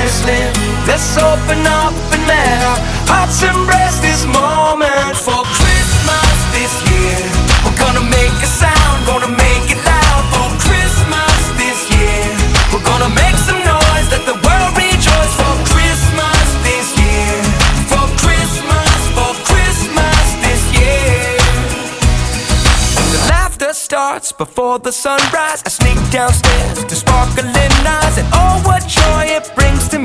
let's live. Let's open up and let our hearts embrace this moment. For Christmas this year, we're gonna make a sound, gonna make it loud. For Christmas this year, we're gonna make some noise, let the world rejoice. For Christmas this year, for Christmas this year. The laughter starts before the sunrise. I sneak downstairs to sparkling eyes, and oh, what joy it brings to